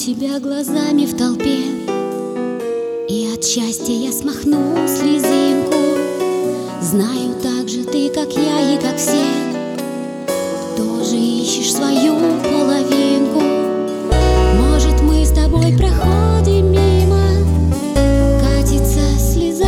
тебя глазами в толпе, и от счастья я смахну слезинку. Знаю, так же ты, как я и как все, тоже ищешь свою половинку. Может, мы с тобой проходим мимо, катится слеза.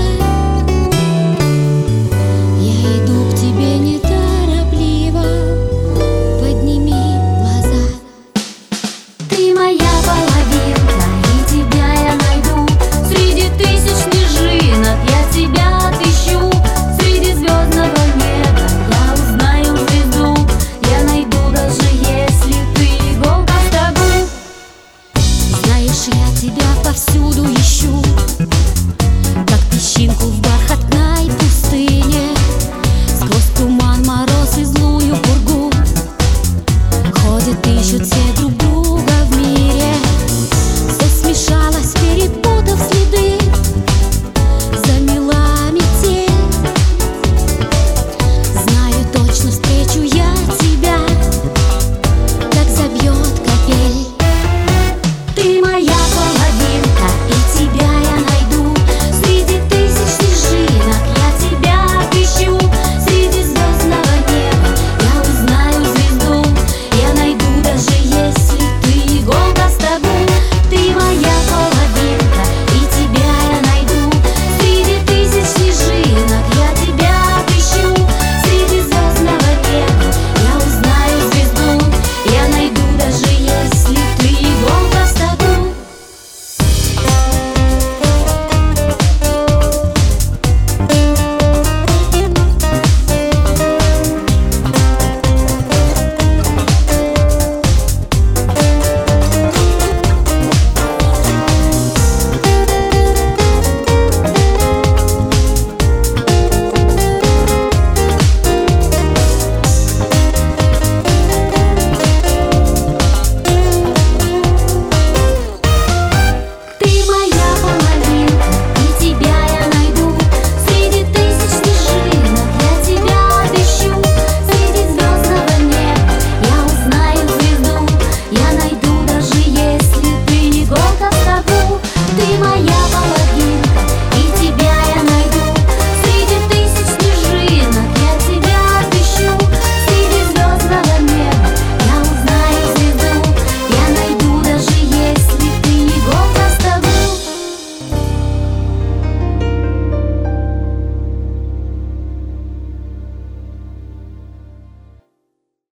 Я иду к тебе неторопливо, подними глаза. Ты моя половинка, и тебя я найду. Среди тысяч снежинок я тебя отыщу. Среди звездного неба я узнаю звезду. Я найду, даже если ты иголка в стогу. Знаешь, я тебя повсюду ищу, как песчинку в бархатной пустыне. Сквозь туман, мороз и злую пургу ходят, ищут все